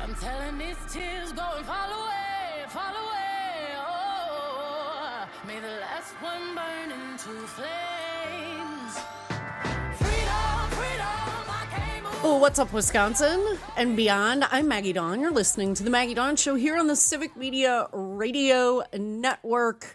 I'm telling these tears go and fall away, fall away. Oh, may the last one burn into flames. Freedom, freedom, I came away. Oh, what's up, Wisconsin and beyond? I'm Maggie Dawn. You're listening to the Maggie Dawn Show here on the Civic Media Radio Network.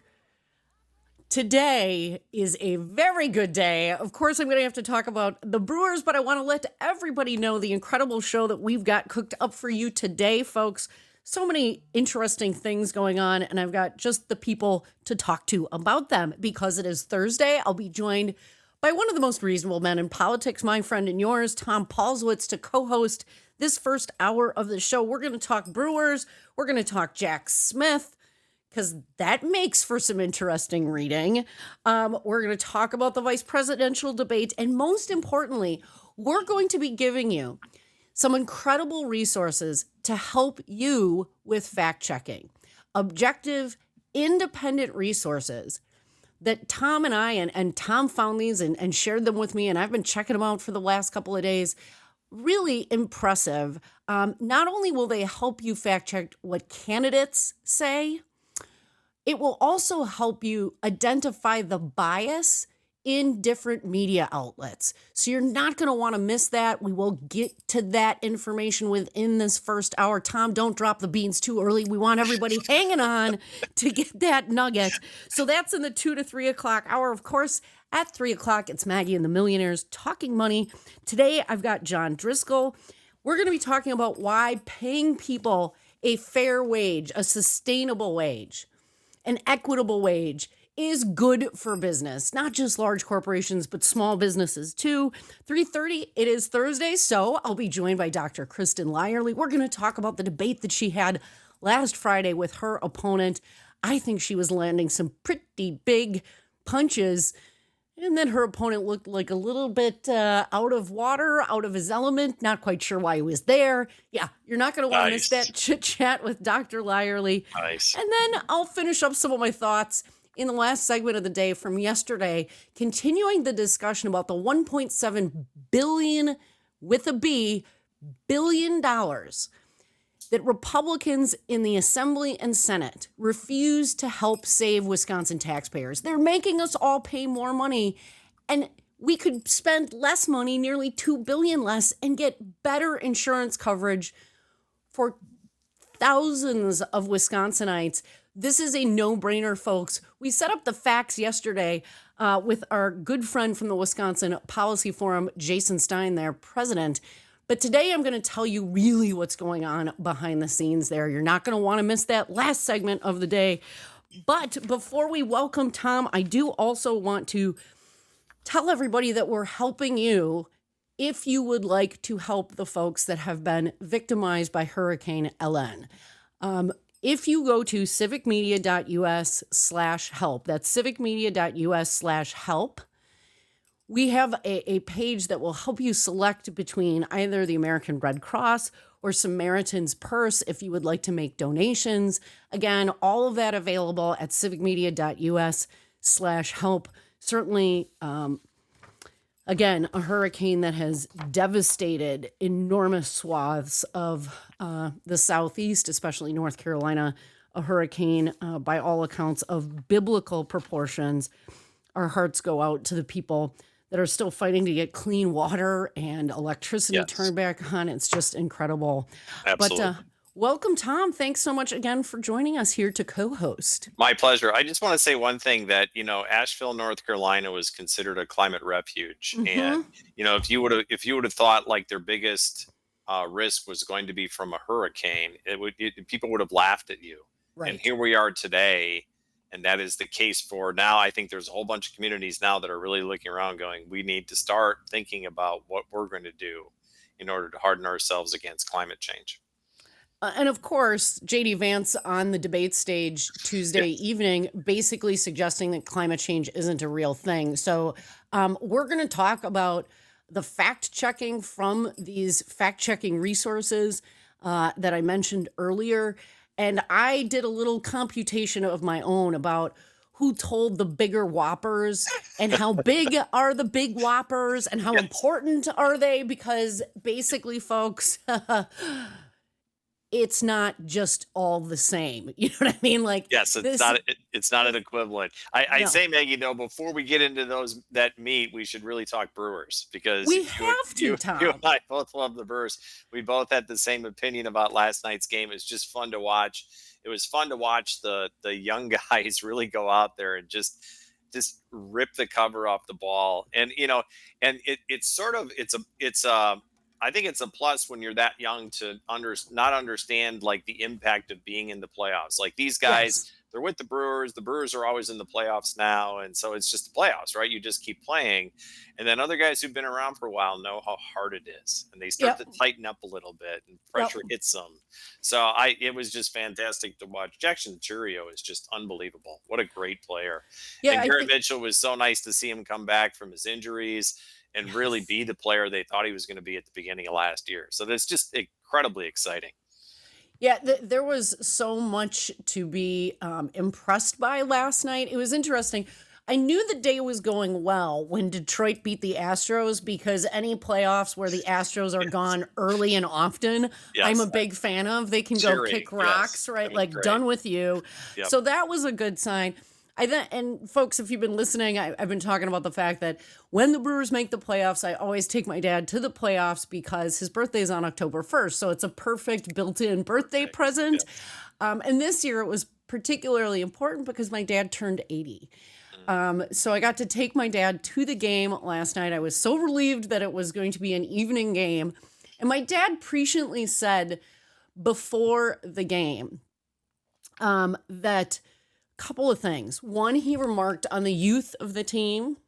Today is a very good day. Of course, I'm going to have to talk about the Brewers, but I want to let everybody know the incredible show that we've got cooked up for you today, folks. So many interesting things going on, and I've got just the people to talk to about them. Because it is Thursday, I'll be joined by one of the most reasonable men in politics, my friend and yours, Tom Paulswitz, to co-host this first hour of the show. We're going to talk Brewers. We're going to talk Jack Smith, because that makes for some interesting reading. We're going to talk about the vice presidential debate. And most importantly, we're going to be giving you some incredible resources to help you with fact checking. Objective, independent resources that Tom and I, and Tom found these and shared them with me, and I've been checking them out for the last couple of days. Really impressive. Not only will they help you fact check what candidates say, it will also help you identify the bias in different media outlets. So you're not going to want to miss that. We will get to that information within this first hour. Tom, don't drop the beans too early. We want everybody hanging on to get that nugget. So that's in the 2 to 3 o'clock hour. Of course, at 3 o'clock, it's Maggie and the Millionaires talking money. Today, I've got John Driscoll. We're going to be talking about why paying people a fair wage, a sustainable wage, an equitable wage is good for business, not just large corporations, but small businesses too. 3:30, it is Thursday, so I'll be joined by Dr. Kristen Lyerly. We're going to talk about the debate that she had last Friday with her opponent. I think she was landing some pretty big punches, and then her opponent looked like a little bit out of water, out of his element. Not quite sure why he was there. Yeah, you're not going to want to miss that chit chat with Dr. Lyerly. Nice. And then I'll finish up some of my thoughts in the last segment of the day from yesterday, continuing the discussion about the $1.7 billion with a B billion dollars that Republicans in the Assembly and Senate refuse to help save Wisconsin taxpayers. They're making us all pay more money, and we could spend less money, nearly $2 billion less, and get better insurance coverage for thousands of Wisconsinites. This is a no-brainer, folks. We set up the facts yesterday with our good friend from the Wisconsin Policy Forum, Jason Stein, their president. But today I'm going to tell you really what's going on behind the scenes there. You're not going to want to miss that last segment of the day. But before we welcome Tom, I do also want to tell everybody that we're helping you if you would like to help the folks that have been victimized by Hurricane Helene. If you go to civicmedia.us/help, that's civicmedia.us/help, we have a page that will help you select between either the American Red Cross or Samaritan's Purse if you would like to make donations. Again, all of that available at civicmedia.us/help. Certainly, again, a hurricane that has devastated enormous swaths of the Southeast, especially North Carolina, a hurricane, by all accounts, of biblical proportions. Our hearts go out to the people that are still fighting to get clean water and electricity turned back on. It's just incredible. Absolutely. But welcome, Tom. Thanks so much again for joining us here to co-host. My pleasure. I just want to say one thing that, Asheville, North Carolina was considered a climate refuge. Mhm. And, if you would have thought like their biggest risk was going to be from a hurricane, people would have laughed at you. Right. And here we are today. And that is the case for now. I think there's a whole bunch of communities now that are really looking around going, we need to start thinking about what we're going to do in order to harden ourselves against climate change. And of course, J.D. Vance on the debate stage Tuesday evening, basically suggesting that climate change isn't a real thing. So we're going to talk about the fact checking from these fact checking resources that I mentioned earlier. And I did a little computation of my own about who told the bigger whoppers and how big are the big whoppers and how important are they? Because basically, folks, it's not just all the same. You know what I mean? Like Yes, this, it's not an equivalent. I no, say, Maggie, though, before we get into that meat, we should really talk Brewers because we have to, you and Tom. I both love the Brewers. We both had the same opinion about last night's game. It's just fun to watch. It was fun to watch the young guys really go out there and just rip the cover off the ball. And and it's sort of it's I think it's a plus when you're that young to not understand like the impact of being in the playoffs. Like these guys, Yes. they're with the Brewers. The Brewers are always in the playoffs now, and so it's just the playoffs, right? You just keep playing, and then other guys who've been around for a while know how hard it is, and they start Yep. to tighten up a little bit, and Yep. pressure hits them. So it was just fantastic to watch. Jackson Churio is just unbelievable. What a great player, Yeah, and I Garrett think Mitchell was so nice to see him come back from his injuries and really yes. be the player they thought he was going to be at the beginning of last year. So that's just incredibly exciting. Yeah, there was so much to be impressed by last night. It was interesting. I knew the day was going well when Detroit beat the Astros because any playoffs where the Astros are Yes. gone early and often, I'm a Yes. big fan of. They can go Cheering. kick Yes. rocks, That right? was Like great. done with you. Yep. So that was a good sign. And folks, if you've been listening, I've been talking about the fact that when the Brewers make the playoffs, I always take my dad to the playoffs because his birthday is on October 1st. So it's a perfect built-in birthday Okay. present. Yep. And this year it was particularly important because my dad turned 80. So I got to take my dad to the game last night. I was so relieved that it was going to be an evening game. And my dad presciently said before the game that couple of things. One, he remarked on the youth of the team.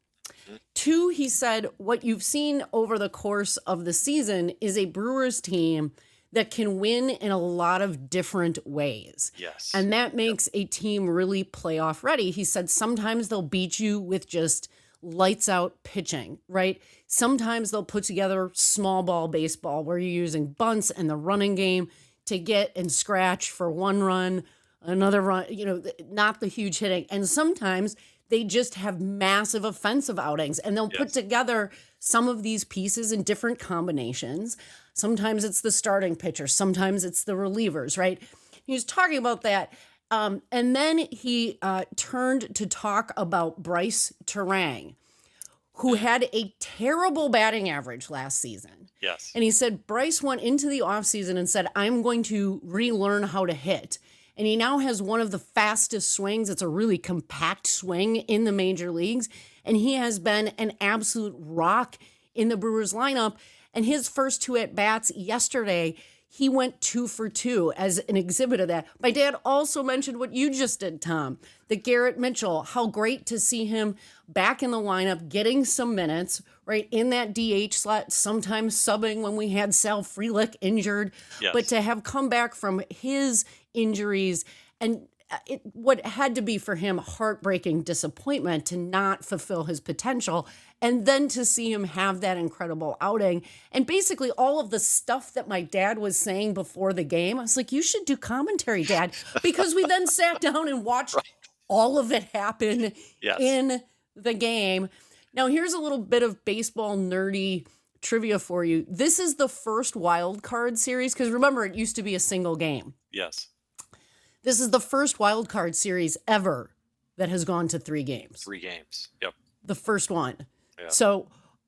Two, he said, what you've seen over the course of the season is a Brewers team that can win in a lot of different ways. Yes. And that makes a team really playoff ready. He said sometimes they'll beat you with just lights out pitching, right? Sometimes they'll put together small ball baseball where you're using bunts and the running game to get and scratch for one run, another run, not the huge hitting. And sometimes they just have massive offensive outings and they'll put Yes. together some of these pieces in different combinations. Sometimes it's the starting pitcher, sometimes it's the relievers, right? He was talking about that. And then he turned to talk about Bryce Terang, who had a terrible batting average last season. Yes. And he said Bryce went into the offseason and said, I'm going to relearn how to hit. And he now has one of the fastest swings. It's a really compact swing in the major leagues. And he has been an absolute rock in the Brewers lineup. And his first two at-bats yesterday, he went 2 for 2 as an exhibit of that. My dad also mentioned what you just did, Tom, that Garrett Mitchell, how great to see him back in the lineup, getting some minutes, right, in that DH slot, sometimes subbing when we had Sal Frelick injured. Yes. But to have come back from his injuries and what had to be for him heartbreaking disappointment to not fulfill his potential, and then to see him have that incredible outing and basically all of the stuff that my dad was saying before the game. I was like, you should do commentary, Dad, because we then sat down and watched all of it happen Yes. in the game. Now, here's a little bit of baseball nerdy trivia for you. This is the first wild card series, because remember, it used to be a single game. Yes. This is the first wild card series ever that has gone to 3 games. 3 games. Yep. The first one. Yeah. So,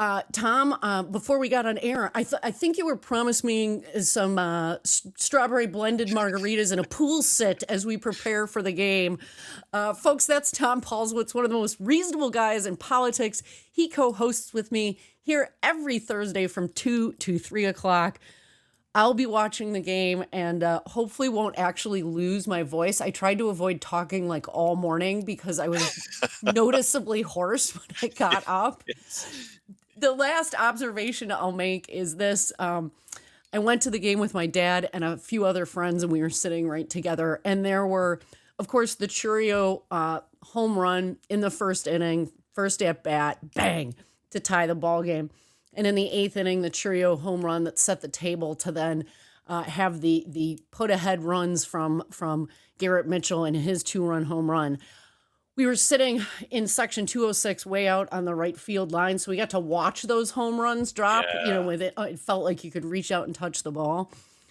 Tom, before we got on air, I think you were promising some strawberry blended margaritas and a pool sit as we prepare for the game. Folks, that's Tom Paulswitz, one of the most reasonable guys in politics. He co-hosts with me here every Thursday from 2 to 3 o'clock. I'll be watching the game and hopefully won't actually lose my voice. I tried to avoid talking like all morning because I was noticeably hoarse when I got up. The last observation I'll make is this. I went to the game with my dad and a few other friends, and we were sitting right together. And there were, of course, the Churio home run in the first inning, first at bat, bang, to tie the ball game. And in the 8th inning, the Churio home run that set the table to then have the put ahead runs from Garrett Mitchell and his 2-run home run. We were sitting in section 206 way out on the right field line, so we got to watch those home runs drop. Yeah. With it felt like you could reach out and touch the ball.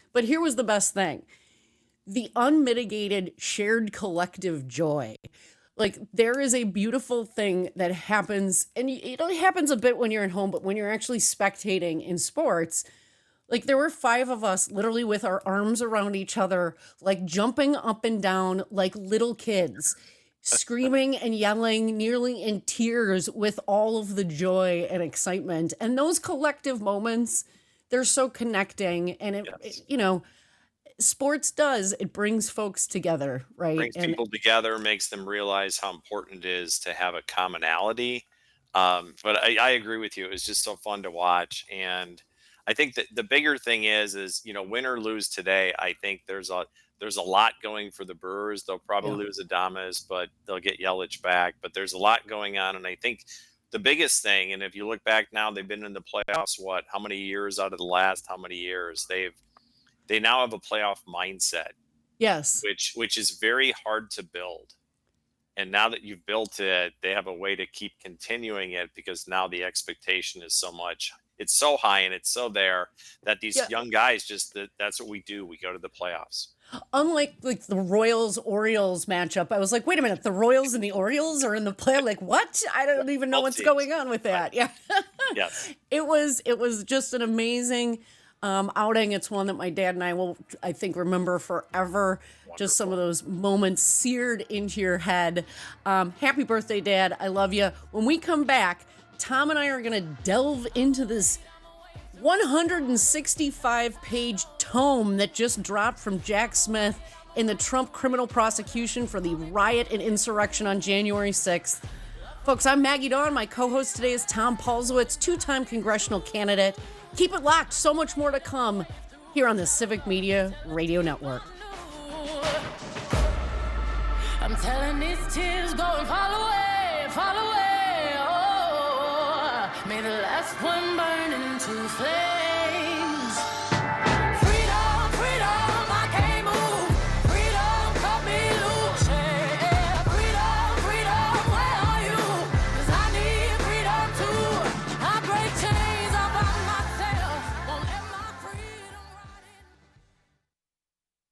But here was the best thing. The unmitigated shared collective joy. Like, there is a beautiful thing that happens, and it only happens a bit when you're at home, but when you're actually spectating in sports, like, there were 5 of us literally with our arms around each other, like jumping up and down like little kids, screaming and yelling, nearly in tears with all of the joy and excitement. And those collective moments, they're so connecting. And sports does, it brings folks together, right? Brings people together, makes them realize how important it is to have a commonality. But I agree with you. It was just so fun to watch. And I think that the bigger thing is win or lose today. I think there's a lot going for the Brewers. They'll probably lose Adames, but they'll get Yelich back. But there's a lot going on, and I think the biggest thing, and if you look back now, they've been in the playoffs. How many years out of the last? How many years? They now have a playoff mindset. Yes, which is very hard to build. And now that you've built it, they have a way to keep continuing it because now the expectation is so much. It's so high and it's so there that these young guys that's what we do. We go to the playoffs. Unlike like the Royals-Orioles matchup, I was like, wait a minute, the Royals and the Orioles are in the play. Like, what? I don't even know what's going on with that. Right. Yeah. Yes. It was just an amazing outing. It's one that my dad and I will, I think, remember forever. Wonderful. Just some of those moments seared into your head. Happy birthday, Dad. I love you. When we come back, Tom and I are going to delve into this 165-page tome that just dropped from Jack Smith in the Trump criminal prosecution for the riot and insurrection on January 6th. Folks, I'm Maggie Dawn. My co-host today is Tom Paulsowitz, 2-time congressional candidate. Keep it locked. So much more to come here on the Civic Media Radio Network. I'm telling these tears go and fall away, fall away. Oh, may the last one burn into flame.